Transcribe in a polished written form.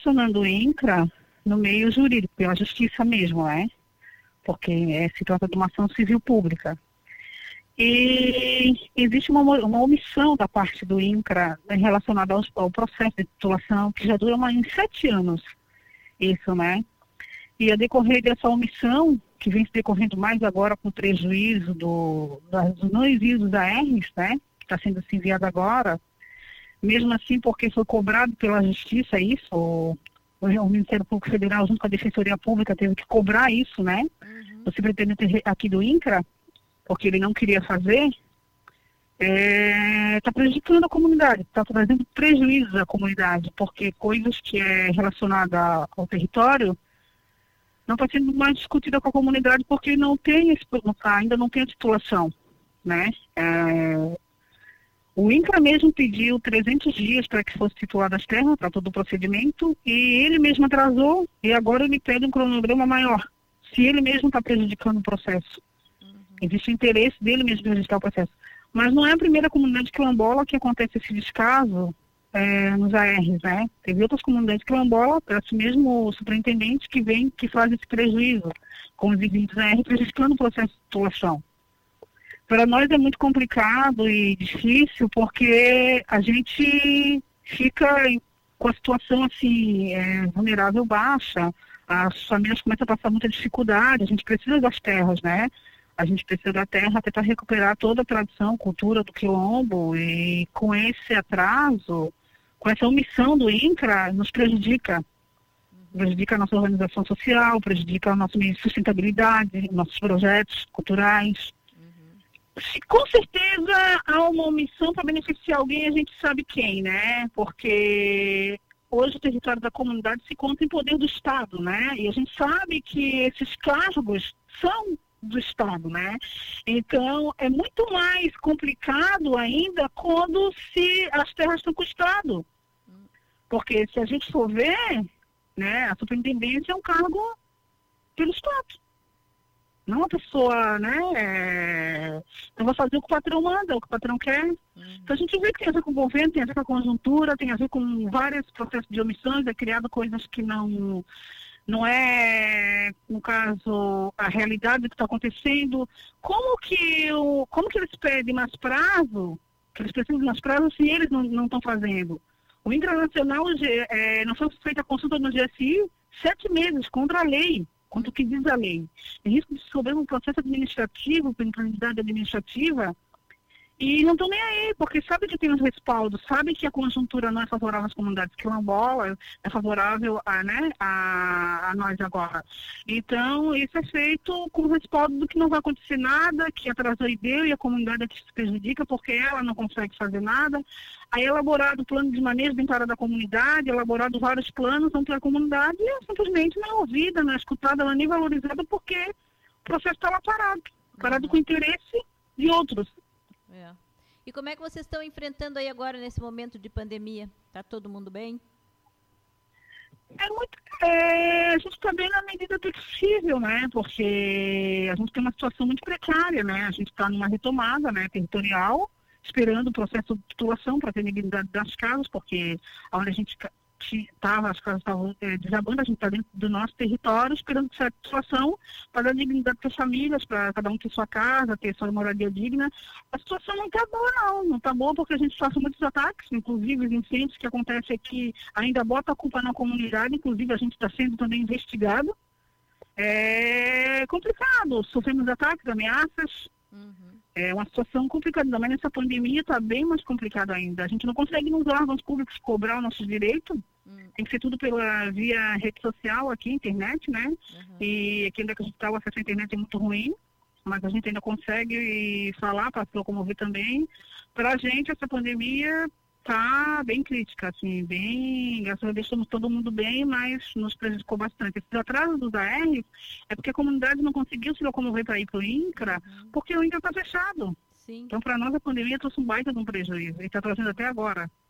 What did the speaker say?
Funcionando o INCRA no meio jurídico, pela justiça mesmo, né? Porque se trata de uma ação civil pública. E existe uma omissão da parte do INCRA relacionada ao processo de titulação, que já dura uns 7 anos, isso, né? E a decorrer dessa omissão, que vem se decorrendo mais agora com o prejuízo dos não envios da ARs, né? Que está sendo assim enviado agora, mesmo assim porque foi cobrado pela Justiça isso, o Ministério Público Federal, junto com a Defensoria Pública, teve que cobrar isso, né? O superintendente aqui do INCRA, porque ele não queria fazer, está prejudicando a comunidade, está trazendo prejuízo à comunidade, porque coisas que é relacionada ao território não está sendo mais discutida com a comunidade porque ainda não tem a titulação, né? O INCRA mesmo pediu 300 dias para que fosse titulada as terras, para todo o procedimento, e ele mesmo atrasou, e agora ele pede um cronograma maior, se ele mesmo está prejudicando o processo. Existe interesse dele mesmo de registrar o processo. Mas não é a primeira comunidade quilombola que acontece esse descaso nos ARs, né? Teve outras comunidades quilombola, esse mesmo superintendente que faz esse prejuízo com os vizinhos da AR, prejudicando o processo de titulação. Para nós é muito complicado e difícil, porque a gente fica com a situação assim, vulnerável baixa, as famílias começam a passar muita dificuldade, a gente precisa das terras, né? A gente precisa da terra até para recuperar toda a tradição, cultura do quilombo, e com esse atraso, com essa omissão do INCRA, nos prejudica. Prejudica a nossa organização social, prejudica a nossa sustentabilidade, nossos projetos culturais. Com certeza há uma omissão para beneficiar alguém, a gente sabe quem, né? Porque hoje o território da comunidade se conta em poder do Estado, né? E a gente sabe que esses cargos são do Estado, né? Então, é muito mais complicado ainda quando as terras estão com o Estado. Porque se a gente for ver, né, a superintendência é um cargo pelo Estado. Não uma pessoa, né, eu vou fazer o que o patrão manda, o que o patrão quer. Então a gente vê que tem a ver com o governo, tem a ver com a conjuntura, tem a ver com vários processos de omissões, é criado coisas que não é, no caso, a realidade do que está acontecendo. Como que eles pedem mais prazo, que eles precisam de mais prazo, se eles não estão fazendo? O internacional, não foi feita a consulta no GSI 7 meses contra a lei, contra o que diz a lei. Tem risco de sofrer um processo administrativo, penalidade administrativa, e não estão nem aí, porque sabe que tem os respaldos, sabe que a conjuntura não é favorável às comunidades quilombolas, é favorável a nós agora. Então, isso é feito com o respaldo do que não vai acontecer nada, que atrasou e deu, e a comunidade é que se prejudica porque ela não consegue fazer nada. Aí é elaborado o plano de manejo bem para da comunidade, elaborado vários planos onde a comunidade simplesmente não é ouvida, não é escutada, ela nem valorizada, porque o processo está lá parado com interesse de outros. E como é que vocês estão enfrentando aí agora nesse momento de pandemia? Está todo mundo bem? A gente está bem na medida do possível, né? Porque a gente tem uma situação muito precária, né? A gente está numa retomada, né, territorial, esperando o processo de titulação para ter dignidade das casas, porque onde a gente as casas estavam desabando, a gente está dentro do nosso território, esperando que essa situação para dar dignidade para as famílias, para cada um ter sua casa, ter sua moradia digna. A situação não está boa, não está boa porque a gente sofre muitos ataques, inclusive os incêndios que acontecem aqui ainda bota a culpa na comunidade, inclusive a gente está sendo também investigado. É complicado, sofremos ataques, ameaças. É uma situação complicada, mas nessa pandemia está bem mais complicado ainda. A gente não consegue nos órgãos públicos cobrar os nossos direitos. Tem que ser tudo via rede social aqui, internet, né? E aqui onde a gente está, o acesso à internet é muito ruim, mas a gente ainda consegue falar para se locomover também. Para a gente, essa pandemia está bem crítica, assim, bem, graças a Deus estamos todo mundo bem, mas nos prejudicou bastante. Esse atraso dos ARs é porque a comunidade não conseguiu se locomover para ir para o INCRA, porque o INCRA está fechado. Sim. Então, para nós, a pandemia trouxe um baita de um prejuízo, e está trazendo até agora.